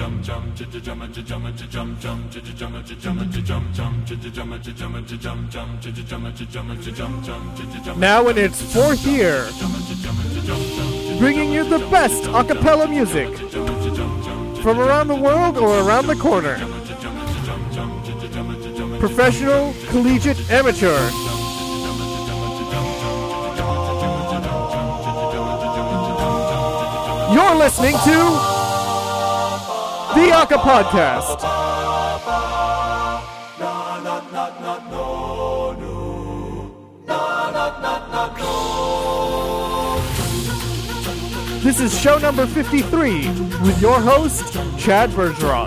Now in its fourth year, bringing you the best a cappella music from around the world or around the corner. Professional, collegiate, amateur. You're listening to the Aka Podcast. This is show number 53 with your host, Chad Bergeron.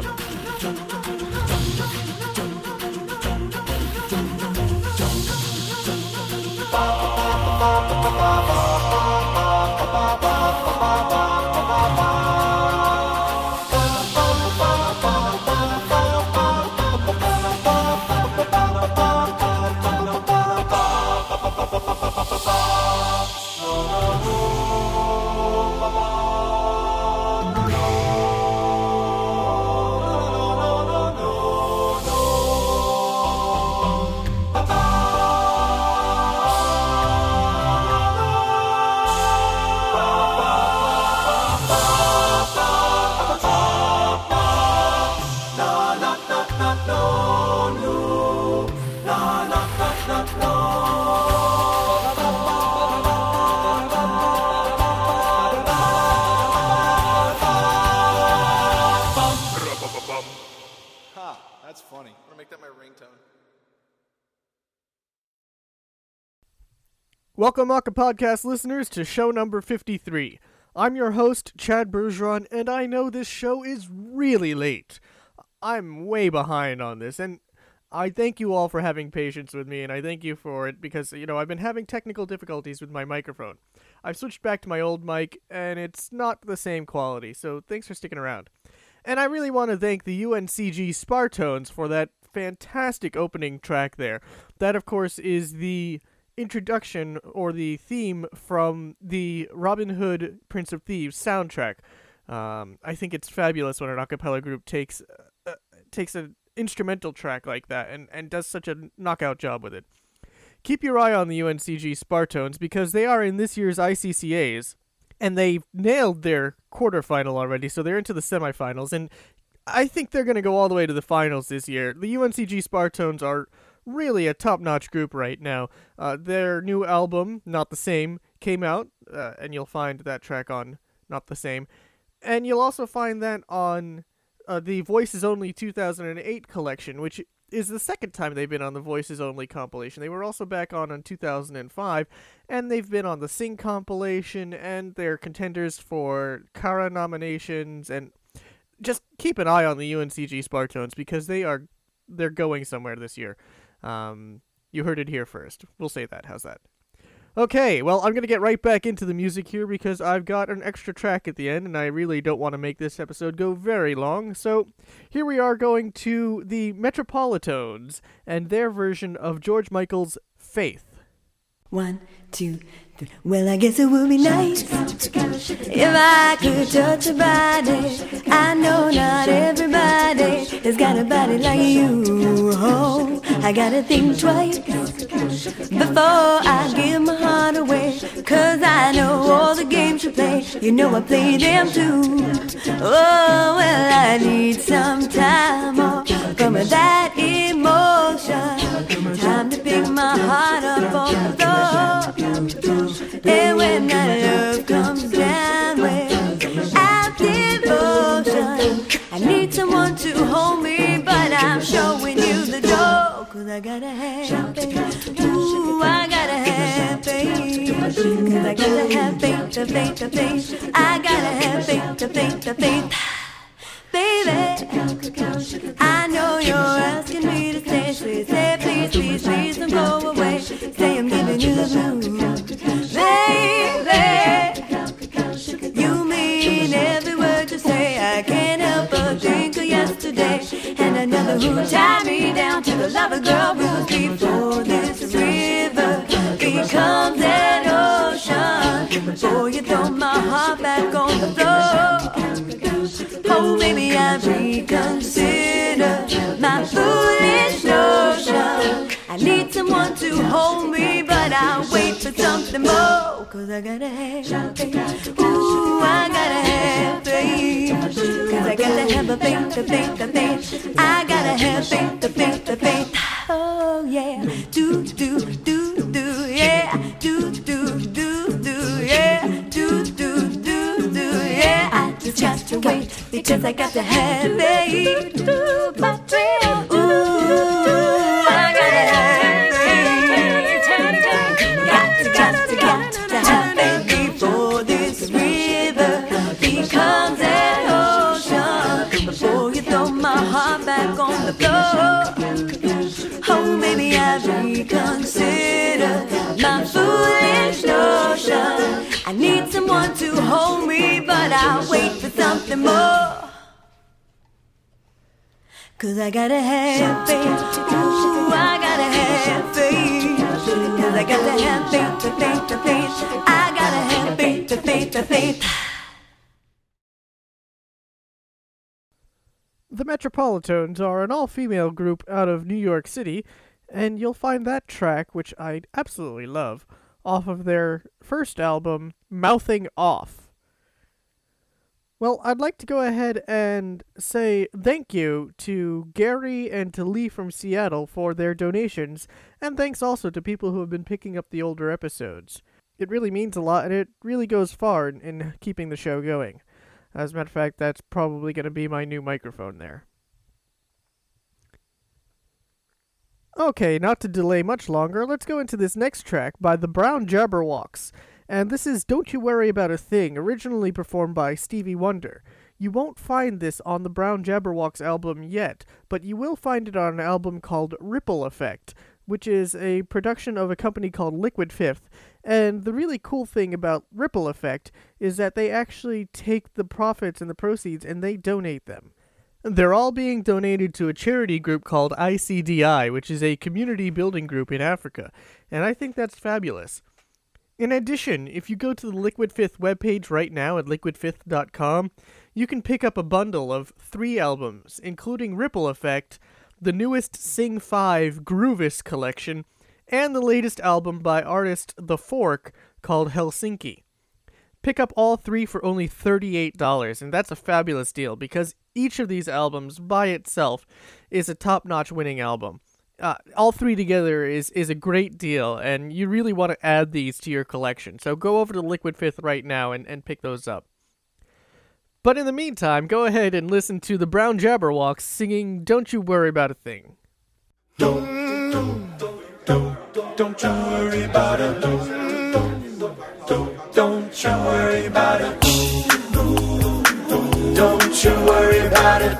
Welcome, Aka Podcast listeners, to show number 53. I'm your host, Chad Bergeron, and I know this show is really late. I'm way behind on this, and I thank you all for having patience with me, and I thank you for it because, I've been having technical difficulties with my microphone. I've switched back to my old mic, and it's not the same quality, so thanks for sticking around. And I really want to thank the UNCG Spartones for that fantastic opening track there. That, of course, is the introduction or the theme from the Robin Hood Prince of Thieves soundtrack. I think it's fabulous when an a cappella group takes an instrumental track like that and does such a knockout job with it. Keep your eye on the UNCG Spartones because they are in this year's ICCAs and they've nailed their quarterfinal already, so they're into the semifinals, and I think they're going to go all the way to the finals this year. The UNCG Spartones are really a top-notch group right now. Their new album, Not the Same, came out, and you'll find that track on Not the Same. And you'll also find that on the Voices Only 2008 collection, which is the second time they've been on the Voices Only compilation. They were also back on 2005, and they've been on the Sing compilation, and they're contenders for Kara nominations, and just keep an eye on the UNCG Spartones because they're going somewhere this year. You heard it here first. We'll say that. How's that? Okay, well, I'm going to get right back into the music here because I've got an extra track at the end, and I really don't want to make this episode go very long. So here we are going to the Metropolitones and their version of George Michael's Faith. 1, 2, 3. Well, I guess it would be nice if I could touch your body. I know not everybody has got a body like you. Oh, I gotta think twice before I give my heart away, 'cause I know all the games you play, you know I play them too. Oh, well, I need some time off from that emotion. Time to pick my heart up on the floor. And when that love comes down with our devotion, I need someone to hold me, but I'm showing you the door. 'Cause I gotta have faith. Ooh, I gotta have faith. 'Cause I gotta have faith, the faith, the faith. I gotta have faith, the faith, the faith. Baby, I know you're asking me to stay. Say please, please, please don't go away. Say I'm giving you the blues. Baby, you mean every word you say. I can't help but think of yesterday and another who tied me down to the lover girl rules before this river becomes an ocean. Before you throw my heart back on the floor. Oh, Oh, maybe I reconsider my foolish notion. I need someone to hold me, but I'll wait for something more. Cause I gotta have faith. Ooh, I gotta have faith. Cause I gotta have a faith, a faith, a faith. I gotta have faith, a faith, a faith. Oh yeah, do, yeah. Do, yeah. Do, yeah. I just got to wait because I got to have faith. Ooh, I gotta have faith. Got to have faith before this river becomes an ocean. Before you throw my heart back on the floor. Oh, maybe I reconsider my foolish notion. I need someone to hold me, but I'll wait for something more. Cause I gotta have faith. Ooh, I gotta have faith. Cause I gotta have faith, the faith, the faith. I gotta have faith, the faith, the faith. The Metropolitans are an all-female group out of New York City, and you'll find that track, which I absolutely love, off of their first album, Mouthing Off. Well, I'd like to go ahead and say thank you to Gary and to Lee from Seattle for their donations, and thanks also to people who have been picking up the older episodes. It really means a lot, and it really goes far in keeping the show going. As a matter of fact, that's probably going to be my new microphone there. Okay, not to delay much longer, let's go into this next track by the Brown Jabberwocks. And this is Don't You Worry About a Thing, originally performed by Stevie Wonder. You won't find this on the Brown Jabberwocks album yet, but you will find it on an album called Ripple Effect, which is a production of a company called Liquid Fifth. And the really cool thing about Ripple Effect is that they actually take the profits and the proceeds and they donate them. They're all being donated to a charity group called ICDI, which is a community building group in Africa, and I think that's fabulous. In addition, if you go to the Liquid Fifth webpage right now at liquidfifth.com, you can pick up a bundle of 3 albums, including Ripple Effect, the newest Sing 5 Groovis collection, and the latest album by artist The Fork called Helsinki. Pick up all 3 for only $38, and that's a fabulous deal because each of these albums by itself is a top-notch winning album. All 3 together is a great deal, and you really want to add these to your collection. So go over to Liquid Fifth right now and pick those up. But in the meantime, go ahead and listen to the Brown Jabberwocks singing Don't You Worry About a Thing. Don't you worry about it. Don't you worry about it. Don't you worry about it.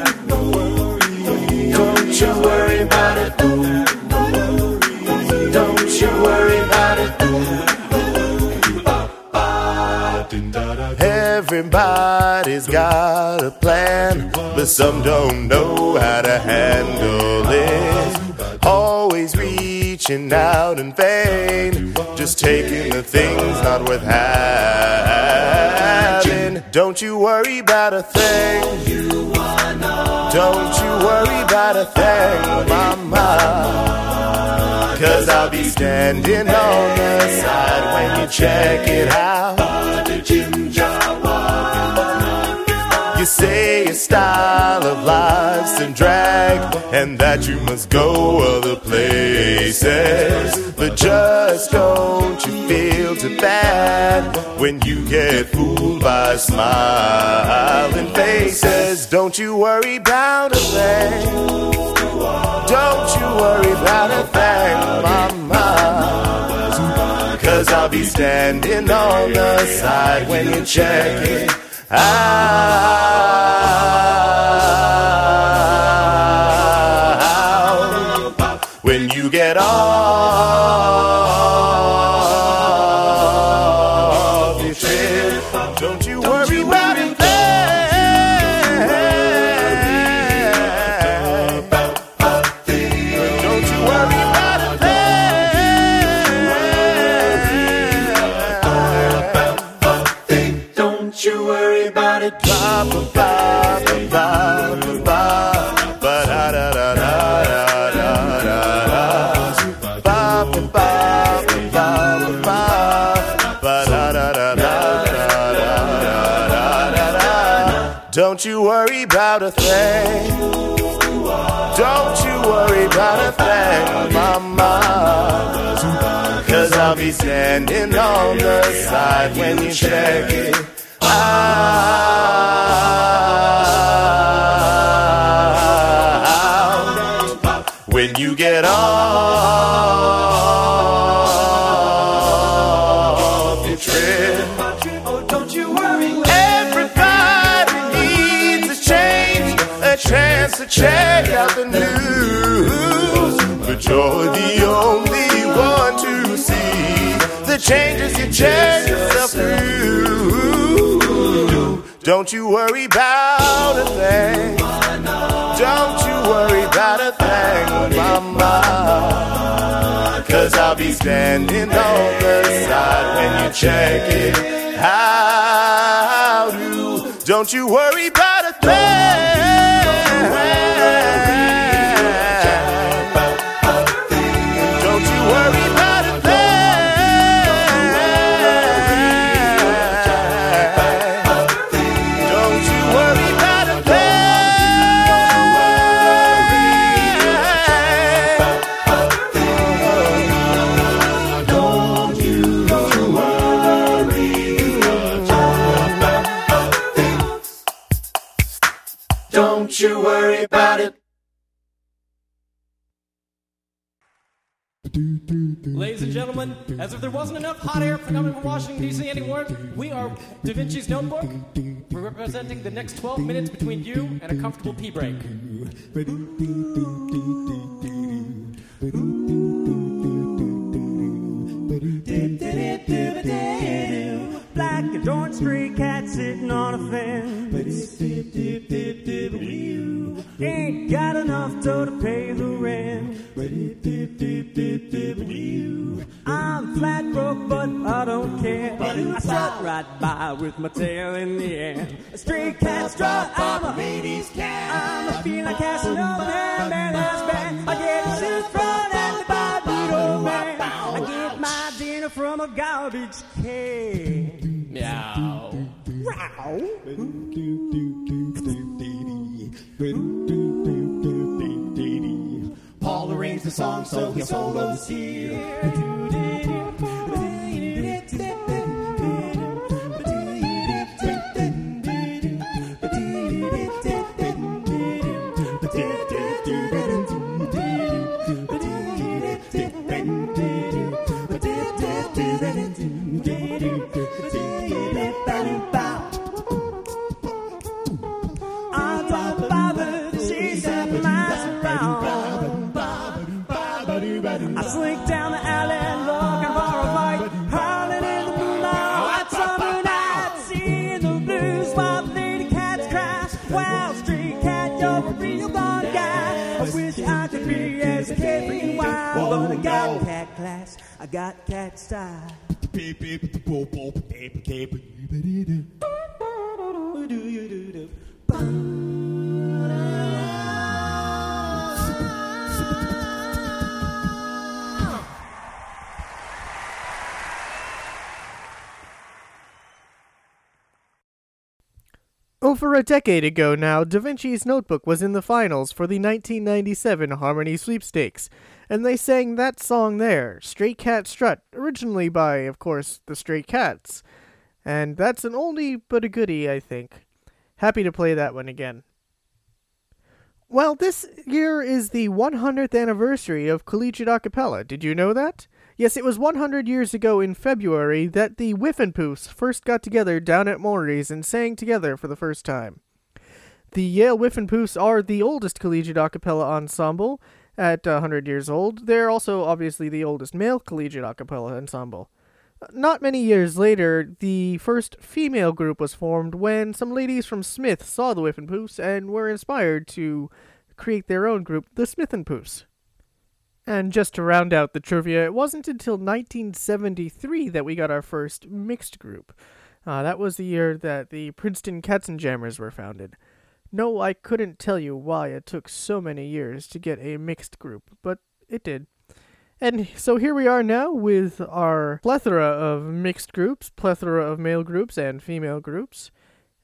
Don't you worry about it. Don't you worry about it. Everybody's got a plan, but some don't know how to handle it. Always reaching out in vain, just taking the things not worth having. Don't you worry about a thing. Don't you worry about a thing, mama. 'Cause I'll be standing on the side when you check it out. You say your style of life's in drag, and that you must go other places. But just don't you feel too bad when you get fooled by smiling faces. Don't you worry about a thing. Don't you worry about a thing, mama. 'Cause I'll be standing on the side when you check it out. When you get off your trip, don't you worry about a thing. Don't you worry about a thing. Don't you worry about it. Don't you worry about a thing. Don't you worry about a thing, mama. 'Cause I'll be standing on the side when you check it out. When you get off your trip, Oh, don't you worry. everybody needs a change, a chance to check out the news. But you're the only one to see the changes you check yourself through. Don't you worry about a thing. Don't you worry about a thing, mama. 'Cause I'll be standing on the side when you check it out. Don't you worry about a thing. Don't you worry about a thing. Don't you worry about a Don't you worry about it. Ladies and gentlemen, as if there wasn't enough hot air coming from Washington, D.C. anymore, we are Da Vinci's Notebook. We're representing the next 12 minutes between you and a comfortable pee break. Black adored stray cat sitting on a fence. Ain't got enough dough to pay the rent. I'm flat broke, but I don't care. I strut right by with my tail in the air. A stray cat strut, I'm a ladies' cat. I'm a feeling Casanova and man that's bad. I get a shoe front and the body old man. I get my dinner from a garbage can. Meow. Paul arranged the song, so he solos here. I slink down the alley looking for a fight, howling in the moonlight, summer night, seeing the blues while the lady cats cry. Wow, street cat, you're a real gone guy. I wish I could be as carefree and wild, but I got cat class, I got cat style. Over a decade ago now, Da Vinci's Notebook was in the finals for the 1997 Harmony Sweepstakes, and they sang that song there, Stray Cat Strut, originally by, of course, the Stray Cats. And that's an oldie but a goodie, I think. Happy to play that one again. Well, this year is the 100th anniversary of Collegiate Acapella. Did you know that? Yes, it was 100 years ago in February that the Whiffenpoofs first got together down at Maury's and sang together for the first time. The Yale Whiffenpoofs are the oldest collegiate a cappella ensemble at 100 years old. They're also obviously the oldest male collegiate a cappella ensemble. Not many years later, the first female group was formed when some ladies from Smith saw the Whiffenpoofs and were inspired to create their own group, the Smithenpoofs. And just to round out the trivia, it wasn't until 1973 that we got our first mixed group. That was the year that the Princeton Katzenjammers were founded. No, I couldn't tell you why it took so many years to get a mixed group, but it did. And so here we are now with our plethora of mixed groups, plethora of male groups and female groups.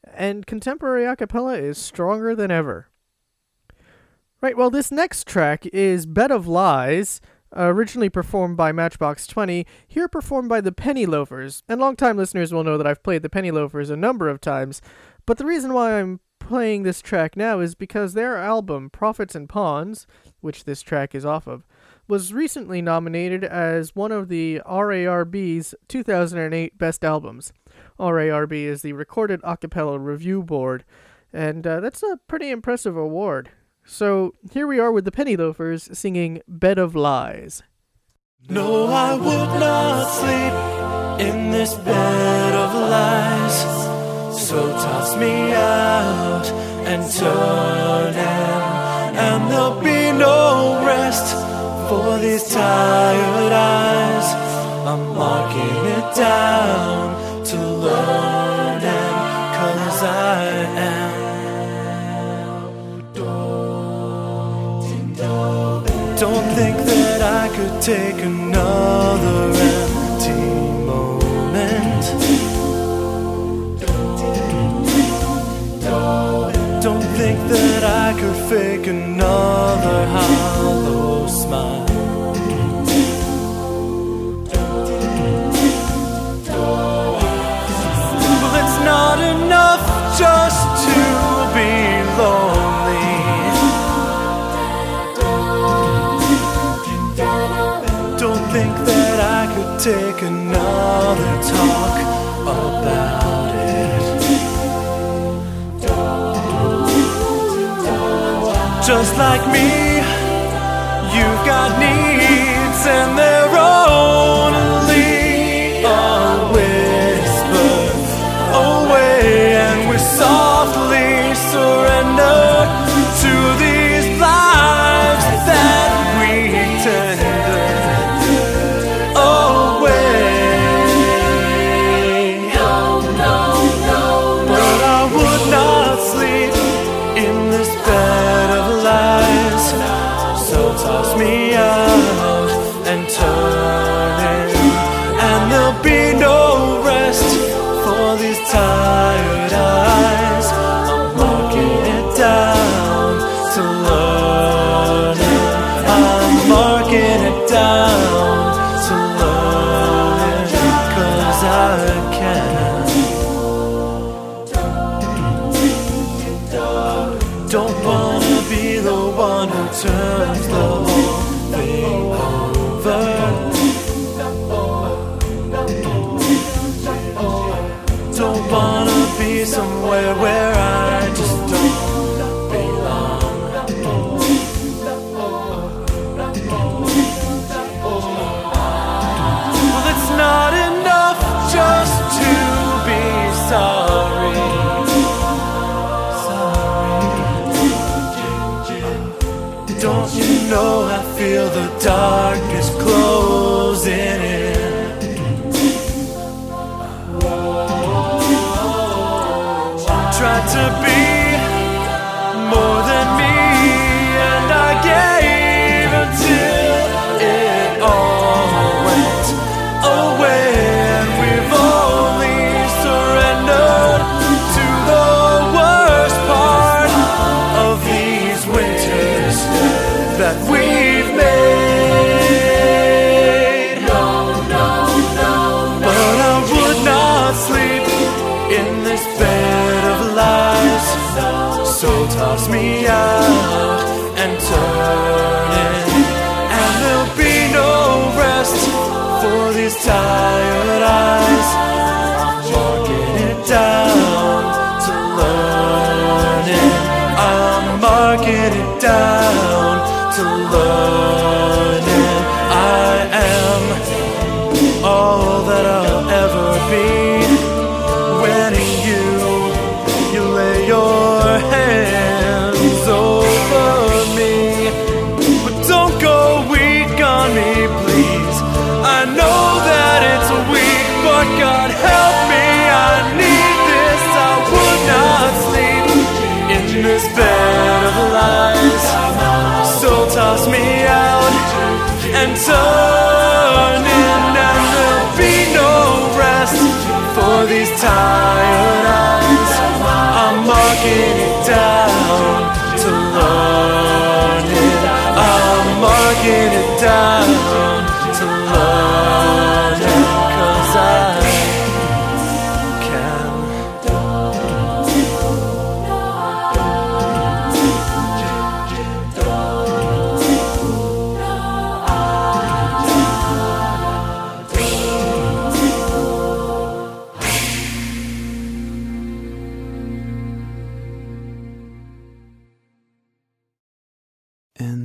and contemporary a cappella is stronger than ever. Right, well, this next track is Bed of Lies, originally performed by Matchbox 20, here performed by the Penny Loafers. And longtime listeners will know that I've played the Penny Loafers a number of times, but the reason why I'm playing this track now is because their album, Profits and Pawns, which this track is off of, was recently nominated as one of the RARB's 2008 Best Albums. RARB is the Recorded Acapella Review Board, and that's a pretty impressive award. So here we are with the Penny Loafers singing Bed of Lies. No, I would not sleep in this bed of lies. So toss me out and turn in, and there'll be no rest for these tired eyes. I'm marking it down to learn, and 'cause I am. Don't think that I could take another empty moment. Don't think that I could fake another hollow smile. Well, it's not enough just to be lonely. Don't think that I could take another talk about it. Just like me, you've got needs and they're only a whisper away, and we softly surrender to these lives that we tender away. But I would not sleep in this bed of lies. So toss me out and turn in, and there'll be no rest for these tired eyes. I'm marking it down to learn it. I'm marking it down to learn it, 'cause I can. Don't wanna be the one who turns the whole thing over. Don't wanna be somewhere where I just don't belong. Well, it's not enough just to be sorry. Don't you know I feel the darkness closing in? Tried to be more than me, and I gave until it all went away, and we've only surrendered to the worst part of these winters that we've made. But I would not sleep in this bed of lies. So toss me out and turn in, and there'll be no rest for these tired eyes. I'm marking it down to learn it. I'm marking it down to learn it. I am all that I'll ever be. When you lay your hands over me, but don't go weak on me, please. I know that it's weak, but God help me, I need this. I would not sleep in this bed of lies. So toss me out and turn in, and there'll be no rest for these tired eyes.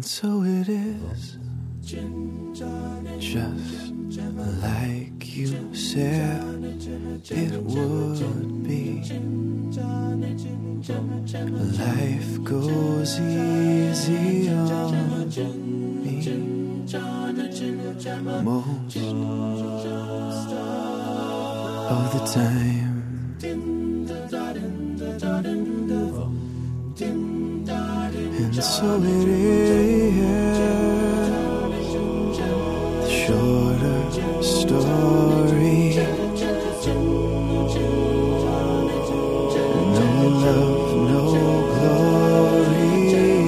And so it is, just like you said it would be. Life goes easy on me most of the time. And so it is, the shorter story. No love, no glory.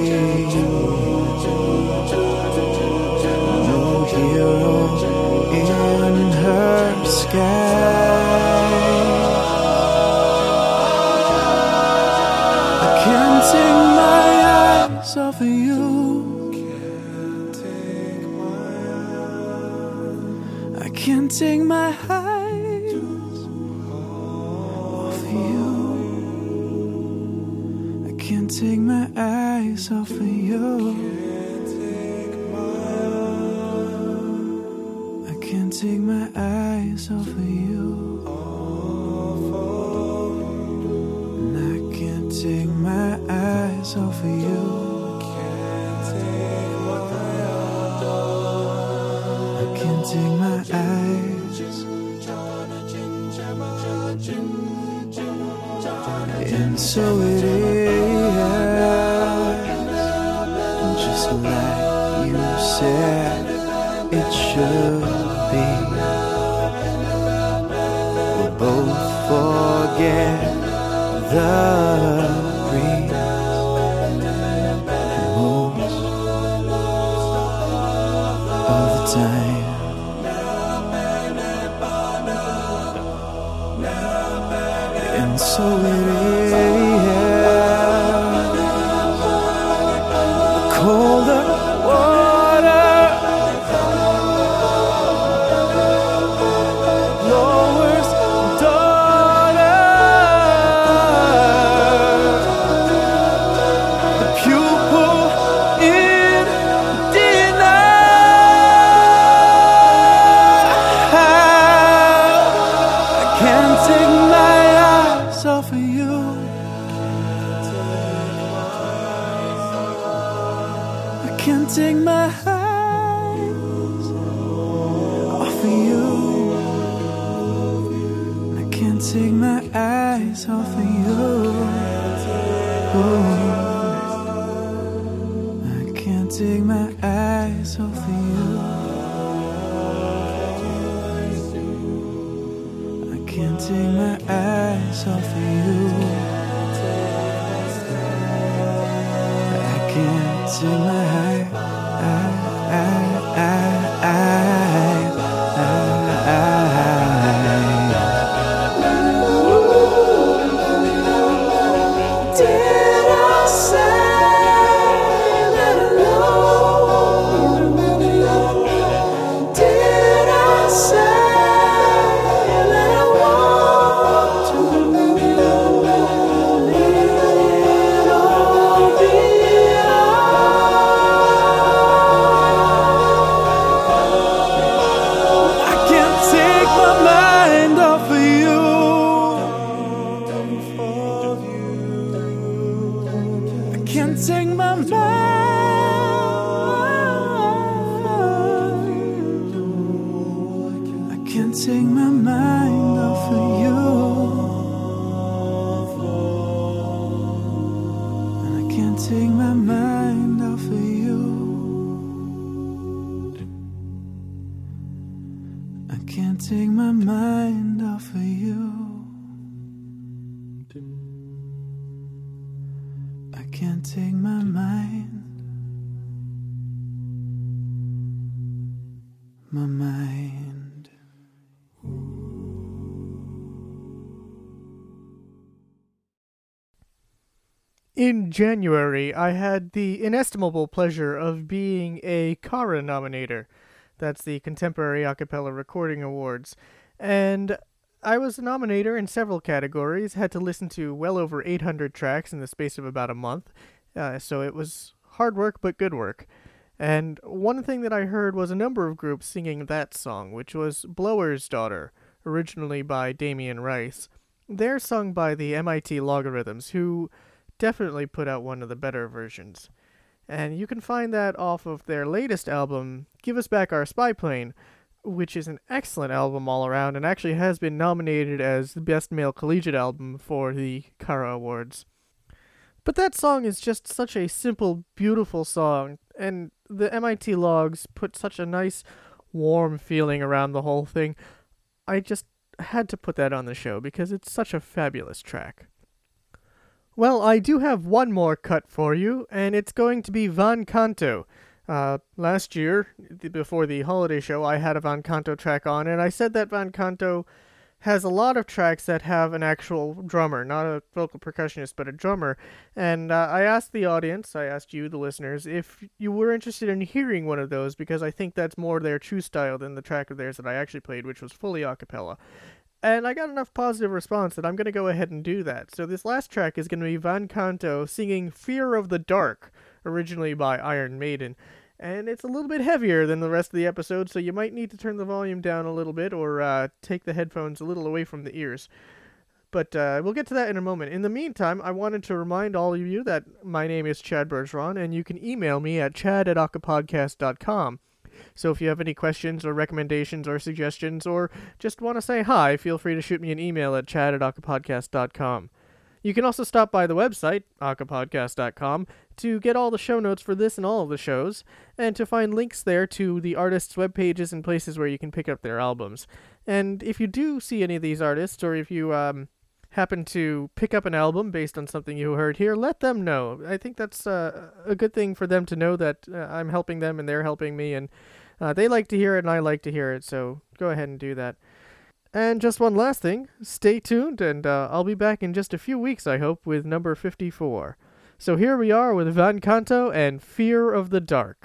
No hero in her sky. I can't take my eyes off of you. I can't take my eyes off of you. I can't take my eyes off of you. I can't take my eyes off of you. And I can't take my eyes off of you. I can't take my eyes. And so it is, just like you said it should be. We'll both forget the breeze most of the time. And so it is, colder water lowers daughter. The pupil in denial. I can't take my eyes off of you. I can't take my eyes off of you. I can't take my eyes off of you. I can't take my eyes off of you. I can't take my eyes off of you. I can't take my Did I say that alone? Did I say that I want to leave it all behind? I can't take my mind off of you. I can't take my mind. I can't take my mind off of you. And I can't take my mind off of you. I can't take my mind off of you. I can't take my mind. My mind. In January, I had the inestimable pleasure of being a CARA nominator. That's the Contemporary A Cappella Recording Awards. And I was a nominator in several categories, had to listen to well over 800 tracks in the space of about a month, so it was hard work but good work. And one thing that I heard was a number of groups singing that song, which was Blower's Daughter, originally by Damien Rice. They're sung by the MIT Logarithms, who definitely put out one of the better versions. And you can find that off of their latest album, Give Us Back Our Spy Plane, which is an excellent album all around and actually has been nominated as the Best Male Collegiate Album for the Kara Awards. But that song is just such a simple, beautiful song, and the MIT Logs put such a nice, warm feeling around the whole thing. I just had to put that on the show because it's such a fabulous track. Well, I do have one more cut for you, and it's going to be Van Canto. Last year, before the holiday show, I had a Van Canto track on, and I said that Van Canto has a lot of tracks that have an actual drummer, not a vocal percussionist, but a drummer. And I asked the audience, I asked you, the listeners, if you were interested in hearing one of those, because I think that's more their true style than the track of theirs that I actually played, which was fully a cappella. And I got enough positive response that I'm going to go ahead and do that. So this last track is going to be Van Canto singing Fear of the Dark, originally by Iron Maiden. And it's a little bit heavier than the rest of the episode, so you might need to turn the volume down a little bit or take the headphones a little away from the ears. But we'll get to that in a moment. In the meantime, I wanted to remind all of you that my name is Chad Bergeron, and you can email me at chad@akapodcast.com. So if you have any questions or recommendations or suggestions or just want to say hi, feel free to shoot me an email at chad@akapodcast.com. You can also stop by the website, akapodcast.com, to get all the show notes for this and all of the shows, and to find links there to the artists' web pages and places where you can pick up their albums. And if you do see any of these artists, or if you happen to pick up an album based on something you heard here, let them know. I think that's a good thing for them to know that I'm helping them and they're helping me, and they like to hear it and I like to hear it, so go ahead and do that. And just one last thing, stay tuned, and I'll be back in just a few weeks, I hope, with number 54. So here we are with Van Canto and Fear of the Dark.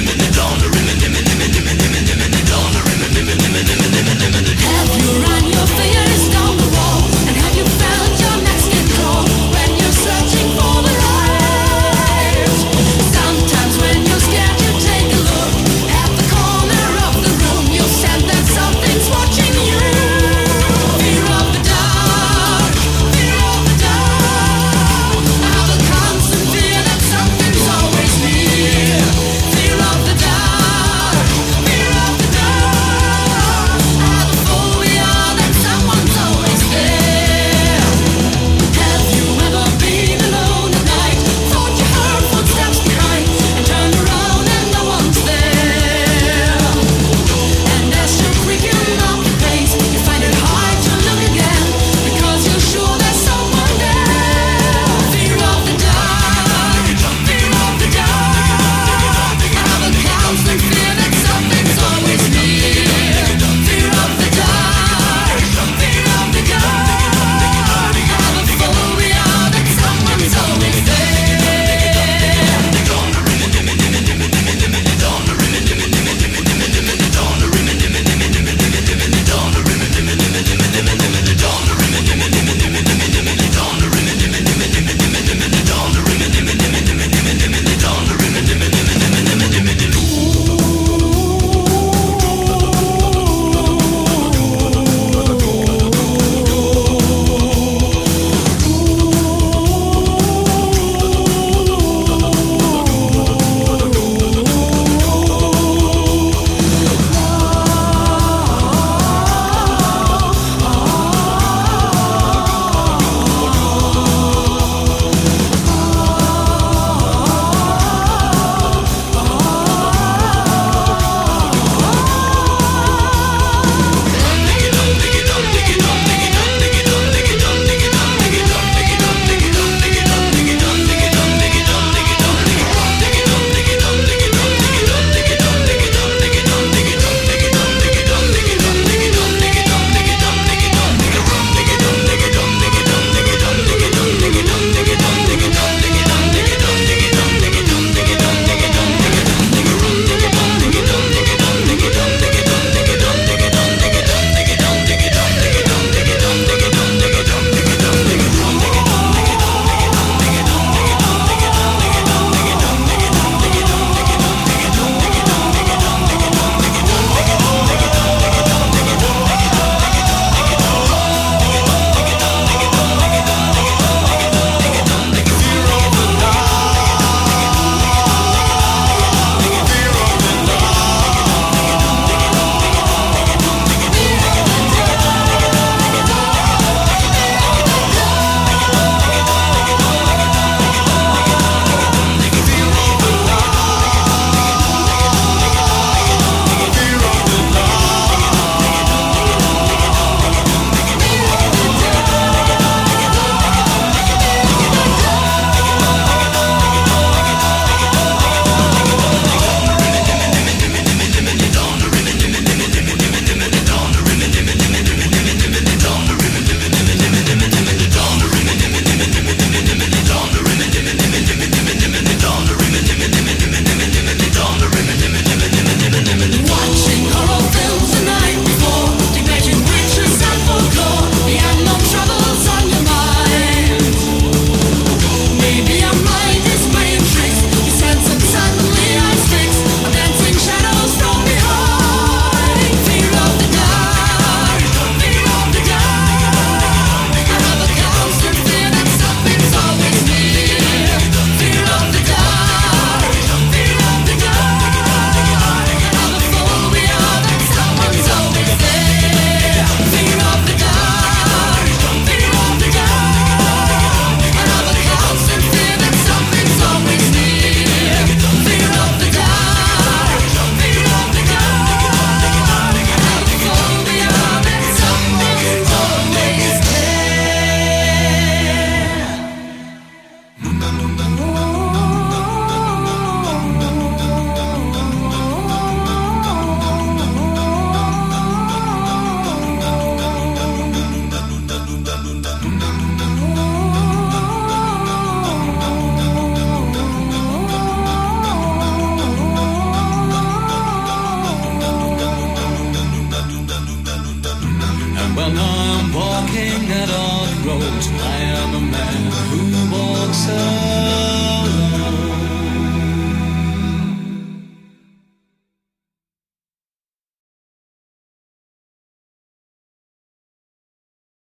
Have you run your Well, now I'm walking that odd road. I am a man who walks alone.